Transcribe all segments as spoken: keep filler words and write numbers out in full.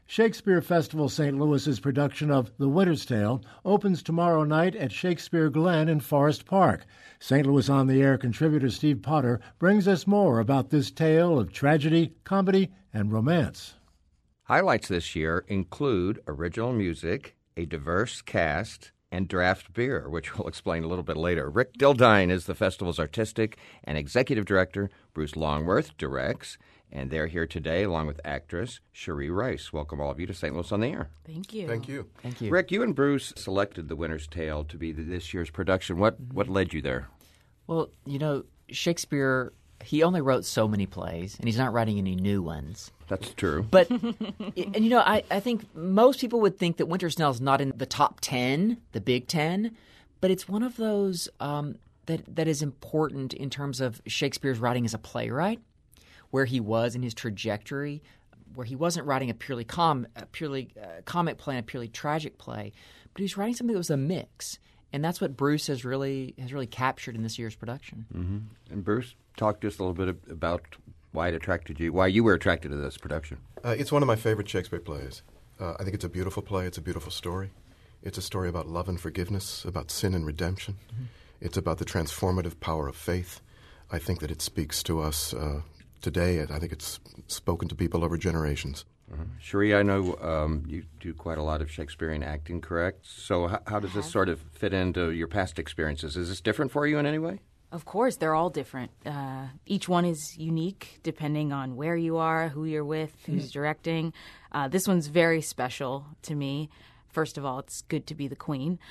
Shakespeare Festival Saint Louis's production of The Winter's Tale opens tomorrow night at Shakespeare Glen in Forest Park. Saint Louis On the Air contributor Steve Potter brings us more about this tale of tragedy, comedy, and romance. Highlights this year include original music, a diverse cast, and draft beer, which we'll explain a little bit later. Rick Dildine is the festival's artistic and executive director. Bruce Longworth directs. And they're here today along with actress Cherie Rice. Welcome all of you to Saint Louis on the Air. Thank you. Thank you. Thank you. Rick, you and Bruce selected The Winter's Tale to be this year's production. What what led you there? Well, you know, Shakespeare, he only wrote so many plays, and he's not writing any new ones. That's true. But, and you know, I, I think most people would think that Winter's Tale is not in the top ten, the Big Ten, but it's one of those um, that that is important in terms of Shakespeare's writing as a playwright, where he was in his trajectory, where he wasn't writing a purely com, a purely uh, comic play and a purely tragic play, but he was writing something that was a mix, and that's what Bruce has really has really captured in this year's production. Mm-hmm. And Bruce, talk just a little bit about why it attracted you, why you were attracted to this production. Uh, it's one of my favorite Shakespeare plays. Uh, I think it's a beautiful play. It's a beautiful story. It's a story about love and forgiveness, about sin and redemption. Mm-hmm. It's about the transformative power of faith. I think that it speaks to us uh, today. I think it's spoken to people over generations. Uh-huh. Cherie, I know um, you do quite a lot of Shakespearean acting, correct? So how, how does this sort of fit into your past experiences? Is this different for you in any way? Of course, they're all different. Uh, each one is unique depending on where you are, who you're with, who's mm-hmm. directing. Uh, this one's very special to me. First of all, it's good to be the queen.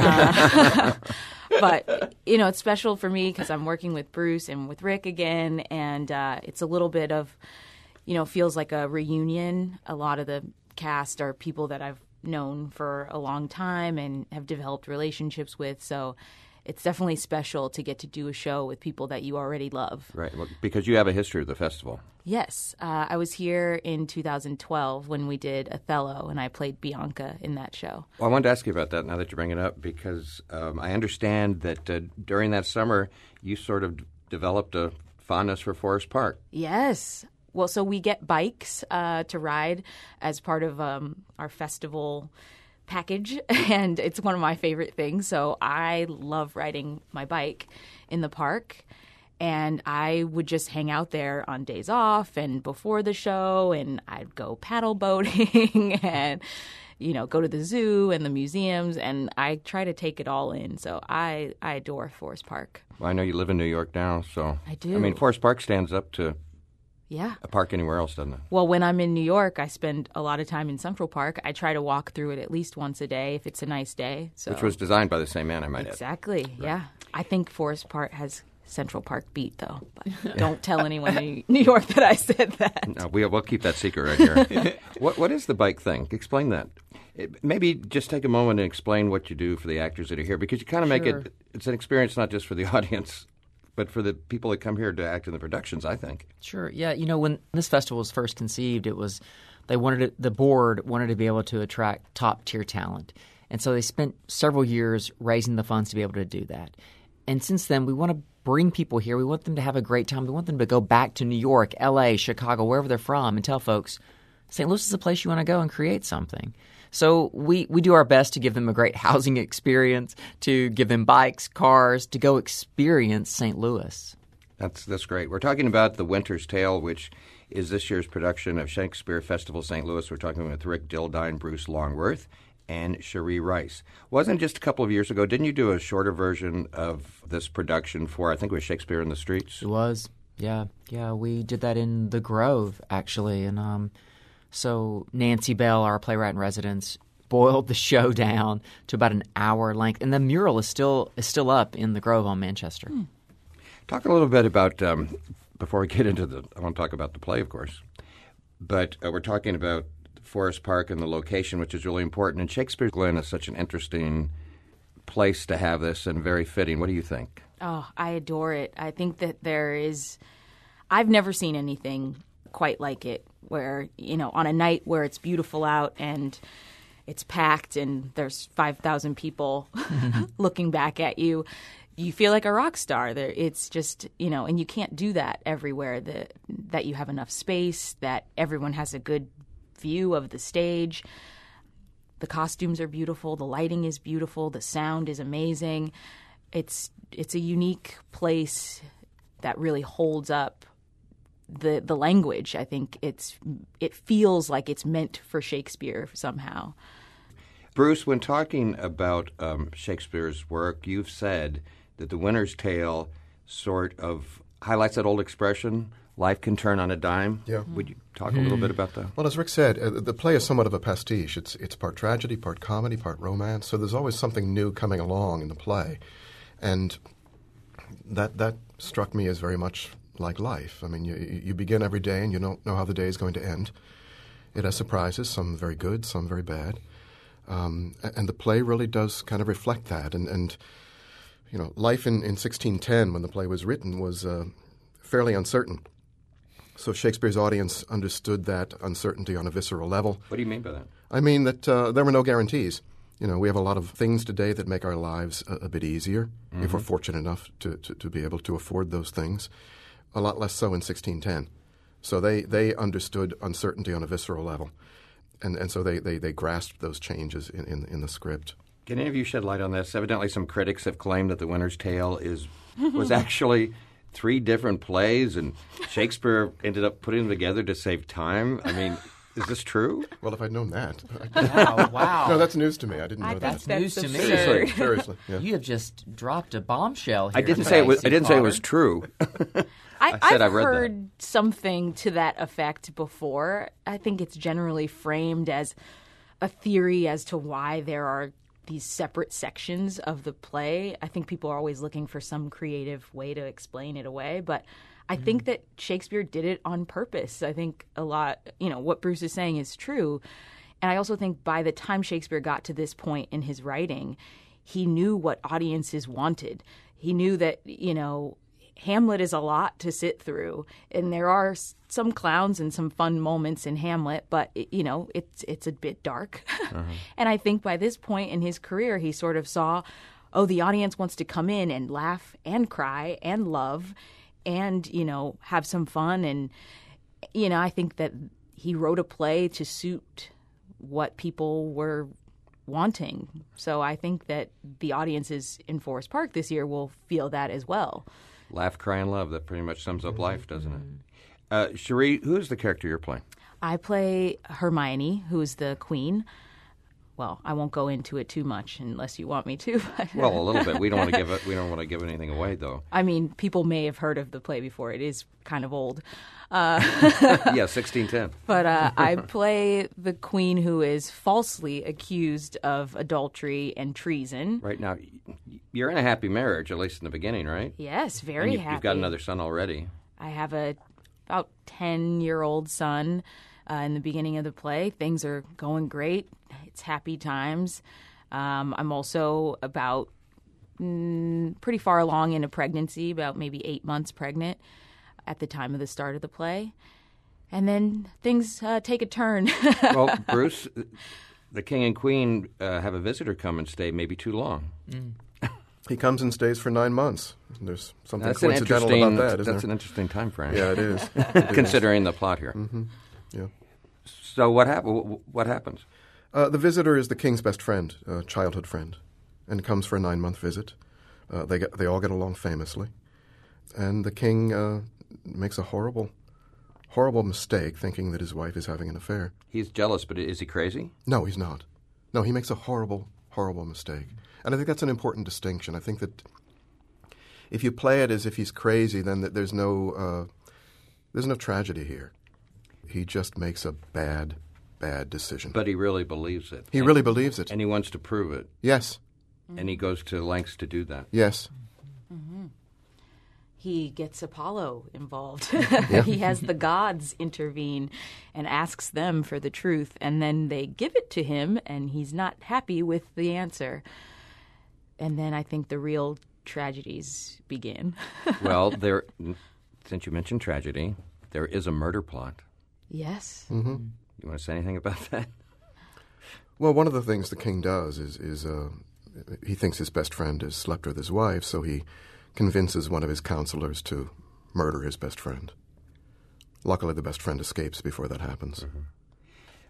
Uh, but, you know, it's special for me because I'm working with Bruce and with Rick again, and uh, it's a little bit of, you know, feels like a reunion. A lot of the cast are people that I've known for a long time and have developed relationships with, so it's definitely special to get to do a show with people that you already love. Right, well, because you have a history of the festival. Yes. Uh, I was here in two thousand twelve when we did Othello, and I played Bianca in that show. Well, I wanted to ask you about that now that you bring it up, because um, I understand that uh, during that summer you sort of d- developed a fondness for Forest Park. Yes. Well, so we get bikes uh, to ride as part of um, our festival package, and it's one of my favorite things. So I love riding my bike in the park, and I would just hang out there on days off and before the show, and I'd go paddle boating and, you know, go to the zoo and the museums, and I try to take it all in. So I, I adore Forest Park. Well, I know you live in New York now, so I do. I mean, Forest Park stands up to Yeah. a park anywhere else, doesn't it? Well, when I'm in New York, I spend a lot of time in Central Park. I try to walk through it at least once a day if it's a nice day. So. Which was designed by the same man, I might add. Exactly, right. Yeah. I think Forest Park has Central Park beat, though. But don't tell anyone in New York that I said that. No, we, we'll keep that secret right here. what What is the bike thing? Explain that. It, maybe just take a moment and explain what you do for the actors that are here, because you kind of make Sure. it, it's an experience not just for the audience, but for the people that come here to act in the productions, I think. Sure. Yeah. You know, when this festival was first conceived, it was they wanted to, the board wanted to be able to attract top tier talent, and so they spent several years raising the funds to be able to do that. And since then, we want to bring people here. We want them to have a great time. We want them to go back to New York, L A, Chicago, wherever they're from, and tell folks Saint Louis is a place you want to go and create something. So we, we do our best to give them a great housing experience, to give them bikes, cars, to go experience Saint Louis. That's that's great. We're talking about The Winter's Tale, which is this year's production of Shakespeare Festival Saint Louis. We're talking with Rick Dildine, Bruce Longworth, and Cherie Rice. Wasn't just a couple of years ago, didn't you do a shorter version of this production for, I think it was Shakespeare in the Streets? It was, yeah. Yeah, we did that in the Grove, actually, and um, so Nancy Bell, our playwright in residence, boiled the show down to about an hour length, and the mural is still is still up in the Grove on Manchester. Hmm. Talk a little bit about, um, before we get into the, I want to talk about the play, of course, but uh, we're talking about Forest Park and the location, which is really important, and Shakespeare Glen is such an interesting place to have this and very fitting. What do you think? Oh, I adore it. I think that there is, I've never seen anything quite like it, where, you know, on a night where it's beautiful out and it's packed and there's five thousand people looking back at you, you feel like a rock star. There, it's just, you know, and you can't do that everywhere, that that you have enough space, that everyone has a good view of the stage. The costumes are beautiful. The lighting is beautiful. The sound is amazing. It's it's a unique place that really holds up the the language. I think it's it feels like it's meant for Shakespeare somehow. Bruce, when talking about um, Shakespeare's work, you've said that The Winter's Tale sort of highlights that old expression, life can turn on a dime. Yeah. Would you talk a little bit about that? Well, as Rick said, uh, the play is somewhat of a pastiche. It's it's part tragedy, part comedy, part romance. So there's always something new coming along in the play. And that that struck me as very much like life. I mean, you, you begin every day and you don't know how the day is going to end. It has surprises, some very good, some very bad. Um, and the play really does kind of reflect that. And, and you know, life in, in sixteen ten, when the play was written, was uh, fairly uncertain. So Shakespeare's audience understood that uncertainty on a visceral level. What do you mean by that? I mean that uh, there were no guarantees. You know, we have a lot of things today that make our lives a, a bit easier, mm-hmm. if we're fortunate enough to, to, to be able to afford those things. A lot less so in sixteen ten. So they, they understood uncertainty on a visceral level. And and so they, they, they grasped those changes in, in, in the script. Can any of you shed light on this? Evidently some critics have claimed that The Winter's Tale is was actually three different plays, and Shakespeare ended up putting them together to save time. I mean, is this true? Well, if I'd known that. Wow, wow. No, that's news to me. I didn't know I, that. that's, That's news that's to me. absurd. Seriously, seriously. Yeah. You have just dropped a bombshell here. I didn't today, say it was. I Steve didn't say it Potter. was true. I, I said I've I read that. heard something to that effect before. I think it's generally framed as a theory as to why there are these separate sections of the play. I think people are always looking for some creative way to explain it away, but I mm. think that Shakespeare did it on purpose. I think a lot, you know, what Bruce is saying is true. And I also think by the time Shakespeare got to this point in his writing, he knew what audiences wanted. He knew that, you know, Hamlet is a lot to sit through, and there are some clowns and some fun moments in Hamlet, but it, you know, it's it's a bit dark. Uh-huh. And I think by this point in his career, he sort of saw, oh, the audience wants to come in and laugh and cry and love, and you know, have some fun. And you know, I think that he wrote a play to suit what people were wanting. So I think that the audiences in Forest Park this year will feel that as well. Laugh, cry, and love. That pretty much sums up life, doesn't it? Uh, Cherie, who's the character you're playing? I play Hermione, who is the queen. Well, I won't go into it too much unless you want me to. Well, a little bit. We don't want to give it. We don't want to give anything away, though. I mean, people may have heard of the play before. It is kind of old. Uh, yeah, sixteen ten. But uh, I play the queen who is falsely accused of adultery and treason. Right now, you're in a happy marriage, at least in the beginning, right? Yes, very and you, happy. You've got another son already. I have a about ten-year-old son. Uh, in the beginning of the play, things are going great. It's happy times. Um, I'm also about mm, pretty far along in a pregnancy, about maybe eight months pregnant at the time of the start of the play. And then things uh, take a turn. Well, Bruce, the king and queen uh, have a visitor come and stay maybe too long. Mm. He comes and stays for nine months. There's something That's coincidental an about that, isn't That's there? an interesting time frame. Yeah, it is. It Considering is. the plot here. Mm-hmm. Yeah. So what, hap- what happens? Uh, the visitor is the king's best friend, uh, childhood friend, and comes for a nine-month visit. Uh, they get, they all get along famously. And the king uh, makes a horrible, horrible mistake thinking that his wife is having an affair. He's jealous, but is he crazy? No, he's not. No, he makes a horrible, horrible mistake. And I think that's an important distinction. I think that if you play it as if he's crazy, then th- there's no uh, there's no tragedy here. He just makes a bad, bad decision. But he really believes it. He and, really believes it. And he wants to prove it. Yes. And he goes to lengths to do that. Yes. Mm-hmm. He gets Apollo involved. Yeah. He has the gods intervene and asks them for the truth, and then they give it to him, and he's not happy with the answer. And then I think the real tragedies begin. Well, there, since you mentioned tragedy, there is a murder plot. Yes. Mm-hmm. You want to say anything about that? Well, one of the things the king does is, is uh, he thinks his best friend has slept with his wife, so he convinces one of his counselors to murder his best friend. Luckily, the best friend escapes before that happens. Mm-hmm.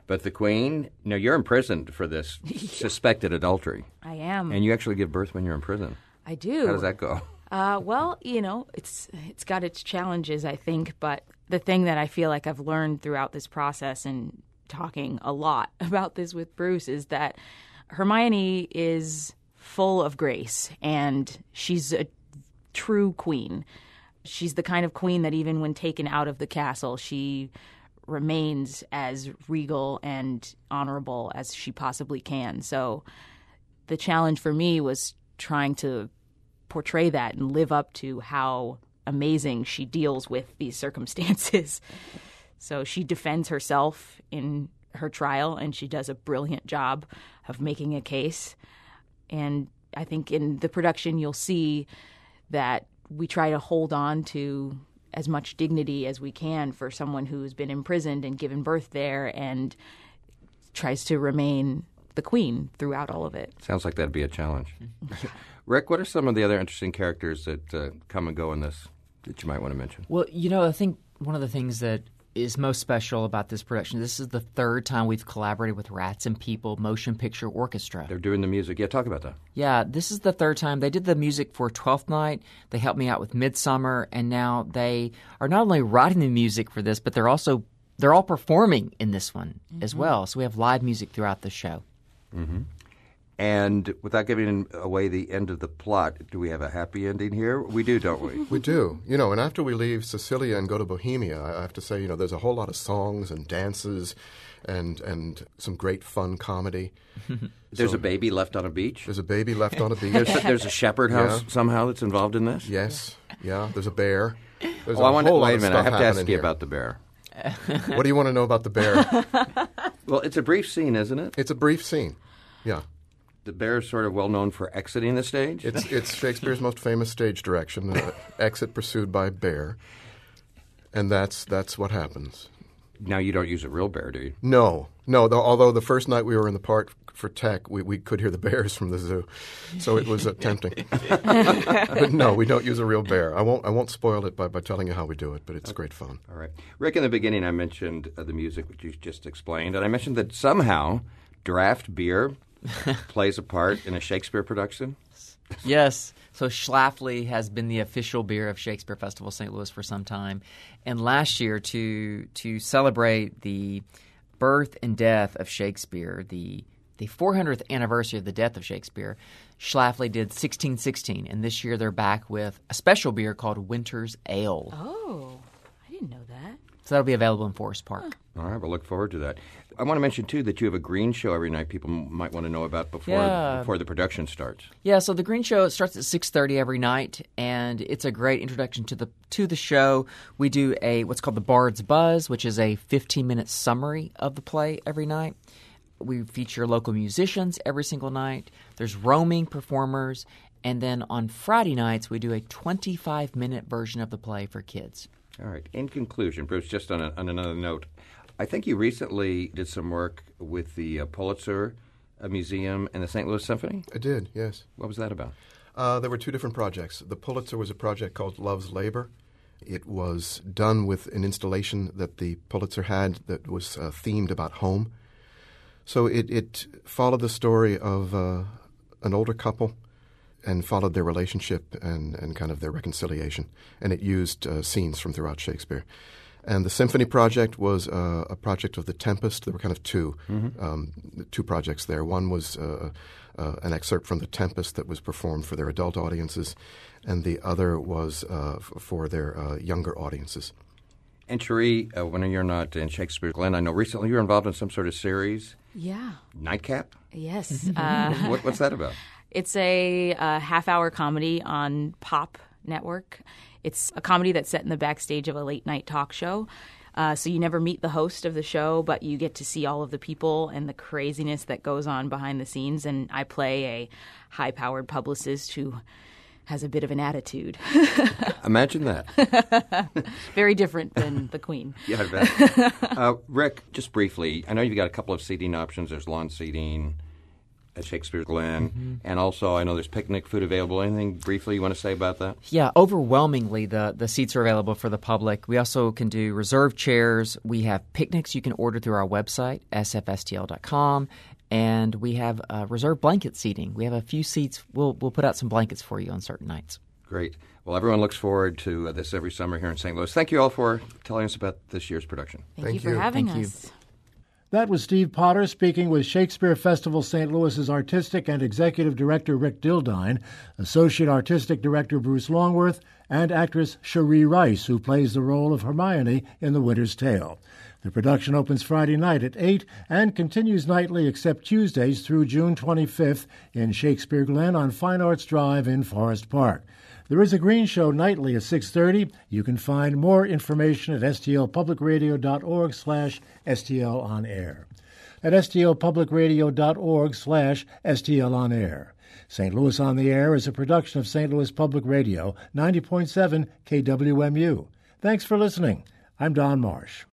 But the Queen, no, you're imprisoned for this suspected adultery. I am. And you actually give birth when you're in prison. I do. How does that go? Uh, well, you know, it's it's got its challenges, I think. But the thing that I feel like I've learned throughout this process and talking a lot about this with Bruce is that Hermione is full of grace, and she's a true queen. She's the kind of queen that even when taken out of the castle, she remains as regal and honorable as she possibly can. So the challenge for me was trying to portray that and live up to how amazing she deals with these circumstances. So she defends herself in her trial, and she does a brilliant job of making a case. And I think in the production you'll see that we try to hold on to as much dignity as we can for someone who's been imprisoned and given birth there and tries to remain the queen throughout all of it. Sounds like that'd be a challenge. Rick, what are some of the other interesting characters that uh, come and go in this that you might want to mention? Well, you know, I think one of the things that is most special about this production, this is the third time we've collaborated with Rats and People Motion Picture Orchestra. They're doing the music. Yeah, talk about that. Yeah, this is the third time. They did the music for Twelfth Night. They helped me out with Midsummer, and now they are not only writing the music for this, but they're also they're all performing in this one mm-hmm. as well. So we have live music throughout the show. Mm-hmm. And without giving away the end of the plot, do we have a happy ending here? We do, don't we? We do. You know, and after we leave Sicilia and go to Bohemia, I have to say, you know, there's a whole lot of songs and dances and and some great fun comedy. There's so, a baby left on a beach? There's a baby left on a beach. There's, there's a shepherd house Yeah. somehow that's involved in this? Yes. Yeah. There's a bear. There's Oh, a I want to, whole lot wait a of minute. I stuff have to ask happening you here. about the bear. What do you want to know about the bear? Well, it's a brief scene, isn't it? It's a brief scene. Yeah. The bear is sort of well known for exiting the stage. It's it's Shakespeare's most famous stage direction, uh, exit pursued by bear. And that's that's what happens. Now you don't use a real bear, do you? No. No, though, although the first night we were in the park for tech, we, we could hear the bears from the zoo. So it was uh, tempting. But no, we don't use a real bear. I won't I won't spoil it by, by telling you how we do it, but it's great fun. All right. Rick, in the beginning I mentioned uh, the music, which you just explained, and I mentioned that somehow draft beer plays a part in a Shakespeare production? Yes. So Schlafly has been the official beer of Shakespeare Festival Saint Louis for some time. And last year, to to celebrate the birth and death of Shakespeare, the the four hundredth anniversary of the death of Shakespeare, Schlafly did sixteen sixteen. And this year they're back with a special beer called Winter's Ale. Oh, I didn't know that. So that'll be available in Forest Park. All right, we'll look forward to that. I want to mention, too, that you have a green show every night people m- might want to know about before Yeah. before the production starts. Yeah, so the Green Show starts at six thirty every night, and it's a great introduction to the to the show. We do a what's called the Bard's Buzz, which is a fifteen-minute summary of the play every night. We feature local musicians every single night. There's roaming performers, and then on Friday nights we do a twenty-five-minute version of the play for kids. All right. In conclusion, Bruce, just on, a, on another note, I think you recently did some work with the uh, Pulitzer uh, Museum and the Saint Louis Symphony. I did, yes. What was that about? Uh, there were two different projects. The Pulitzer was a project called Love's Labor. It was done with an installation that the Pulitzer had that was uh, themed about home. So it, it followed the story of uh, an older couple and followed their relationship and, and kind of their reconciliation. And it used uh, scenes from throughout Shakespeare. And the Symphony Project was uh, a project of The Tempest. There were kind of two, mm-hmm. um, two projects there. One was uh, uh, an excerpt from The Tempest that was performed for their adult audiences, and the other was uh, f- for their uh, younger audiences. And Cherie, uh, when you're not in Shakespeare Glen, I know recently you were involved in some sort of series. Yeah. Nightcap? Yes. Uh, what, what's that about? It's a, a half-hour comedy on Pop Network. It's a comedy that's set in the backstage of a late-night talk show. Uh, so you never meet the host of the show, but you get to see all of the people and the craziness that goes on behind the scenes. And I play a high-powered publicist who has a bit of an attitude. Imagine that. Very different than the Queen. Yeah, I bet. uh, Rick, just briefly, I know you've got a couple of seating options. There's lawn seating. at Shakespeare Glen. Mm-hmm. And also, I know there's picnic food available. Anything briefly you want to say about that? Yeah, overwhelmingly, the, the seats are available for the public. We also can do reserved chairs. We have picnics you can order through our website, s f s t l dot com. And we have uh, reserved blanket seating. We have a few seats. We'll, we'll put out some blankets for you on certain nights. Great. Well, everyone looks forward to uh, this every summer here in Saint Louis. Thank you all for telling us about this year's production. Thank, Thank you for you. having Thank you. us. That was Steve Potter speaking with Shakespeare Festival Saint Louis's Artistic and Executive Director Rick Dildine, Associate Artistic Director Bruce Longworth, and actress Cherie Rice, who plays the role of Hermione in The Winter's Tale. The production opens Friday night at eight and continues nightly except Tuesdays through June twenty-fifth in Shakespeare Glen on Fine Arts Drive in Forest Park. There is a green show nightly at six thirty. You can find more information at s t l public radio dot org slash s t l on air. At s t l public radio dot org slash s t l on air. Saint Louis on the Air is a production of Saint Louis Public Radio, ninety point seven K W M U. Thanks for listening. I'm Don Marsh.